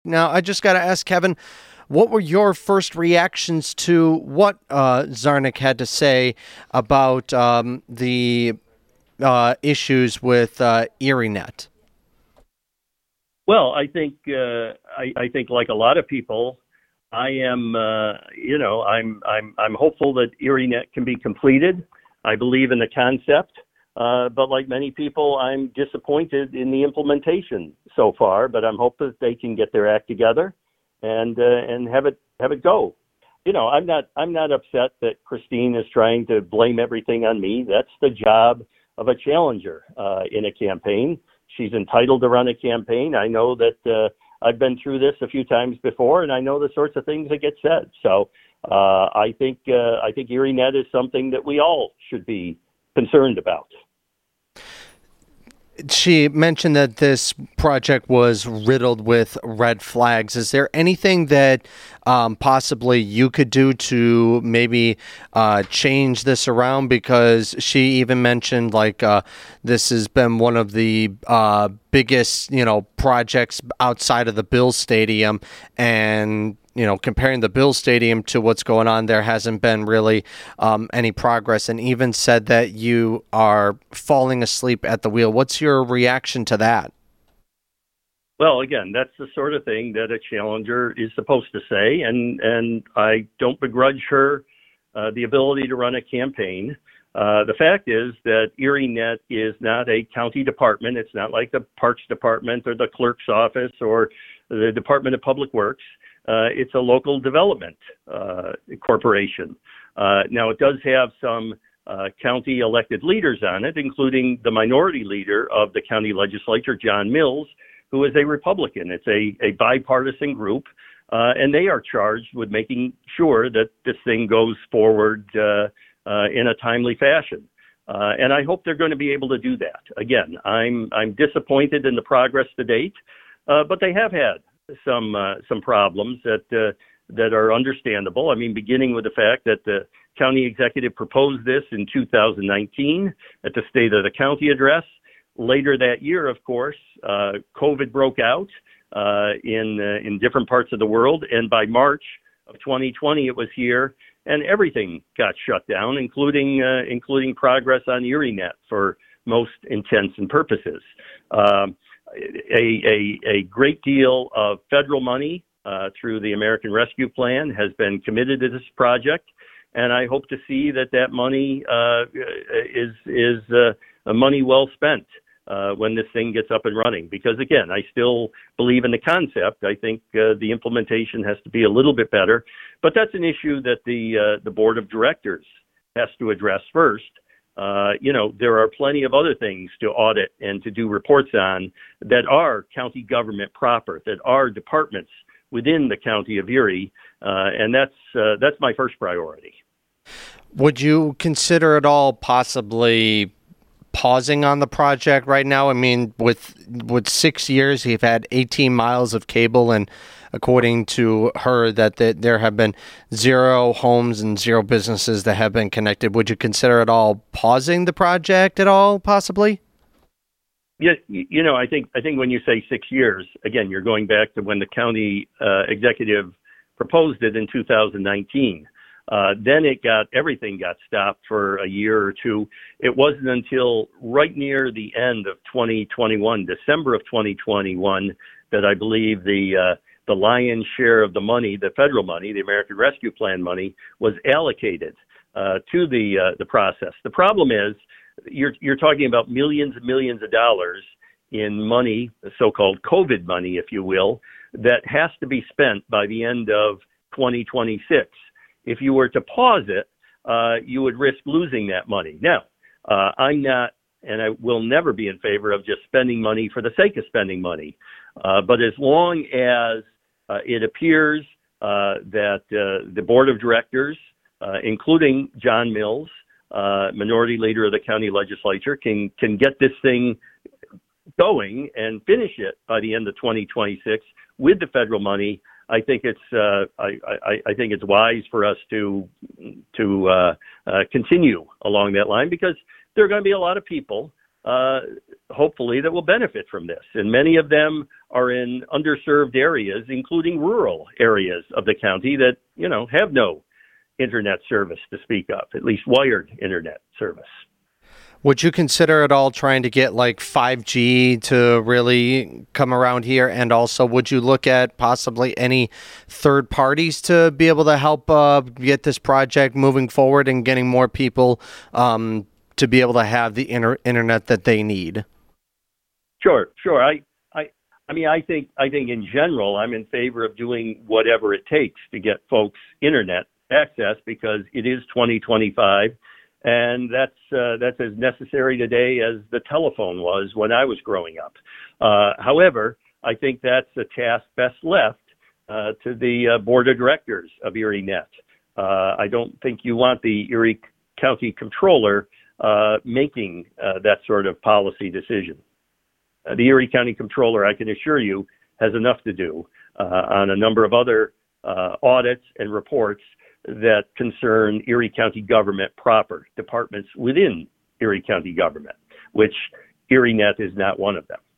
Now, I just got to ask, Kevin, what were your first reactions to what Zarnick had to say about the issues with ErieNet? Well, I think like a lot of people, I am I'm hopeful that ErieNet can be completed. I believe in the concept, but like many people, I'm disappointed in the implementation so far. But I'm hoping that they can get their act together and have it go. I'm not upset that Christine is trying to blame everything on me. That's the job of a challenger in a campaign. She's entitled to run a campaign. I know that I've been through this a few times before, and I know the sorts of things that get said. So I think ErieNet is something that we all should be concerned about. She mentioned that this project was riddled with red flags. Is there anything that possibly you could do to maybe change this around? Because she even mentioned this has been one of the biggest, projects outside of the Bills Stadium, and comparing the Bills Stadium to what's going on, there hasn't been really any progress, and even said that you are falling asleep at the wheel. What's your reaction to that? Well, again, that's the sort of thing that a challenger is supposed to say, and I don't begrudge her the ability to run a campaign. The fact is that ErieNet is not a county department. It's not like the Parks Department or the clerk's office or the Department of Public Works. It's a local development corporation. Now, it does have some county elected leaders on it, including the minority leader of the county legislature, John Mills, who is a Republican. It's a bipartisan group, and they are charged with making sure that this thing goes forward in a timely fashion. And I hope they're going to be able to do that. Again, I'm disappointed in the progress to date, but they have had some problems that are understandable. I mean, beginning with the fact that the county executive proposed this in 2019 at the State of the County address. Later that year, of course, COVID broke out in different parts of the world, and by March of 2020, it was here, and everything got shut down, including progress on ErieNet for most intents and purposes. A great deal of federal money through the American Rescue Plan has been committed to this project, and I hope to see that money is money well spent when this thing gets up and running. Because again, I still believe in the concept. I think the implementation has to be a little bit better, but that's an issue that the board of directors has to address first. There are plenty of other things to audit and to do reports on that are county government proper, that are departments within the county of Erie, and that's my first priority. Would you consider at all possibly pausing on the project right now? I mean, with 6 years, you've had 18 miles of cable, and according to her, that there have been 0 homes and 0 businesses that have been connected. Would you consider at all pausing the project at all, possibly? Yeah, I think when you say 6 years, again, you're going back to when the county executive proposed it in 2019. Then everything got stopped for a year or two. It wasn't until right near the end of 2021, December of 2021, that I believe the lion's share of the money, the federal money, the American Rescue Plan money, was allocated to the process. The problem is you're talking about millions and millions of dollars in money, so-called COVID money, if you will, that has to be spent by the end of 2026. If you were to pause it, you would risk losing that money. Now, I'm not, and I will never be in favor of just spending money for the sake of spending money. But as long as it appears that the board of directors, including John Mills, minority leader of the county legislature, can get this thing going and finish it by the end of 2026 with the federal money, I think it's wise for us to continue along that line, because there are going to be a lot of people hopefully, that will benefit from this. And many of them are in underserved areas, including rural areas of the county that, have no internet service to speak of, at least wired internet service. Would you consider at all trying to get like 5G to really come around here? And also, would you look at possibly any third parties to be able to help get this project moving forward and getting more people to be able to have the internet that they need? Sure. I think in general, I'm in favor of doing whatever it takes to get folks internet access, because it is 2025. And that's as necessary today as the telephone was when I was growing up. However, I think that's a task best left to the board of directors of ERIENet. I don't think you want the Erie County Comptroller making that sort of policy decision. The Erie County Comptroller, I can assure you, has enough to do on a number of other audits and reports that concern Erie County government proper, departments within Erie County government, which ERIENet is not one of them.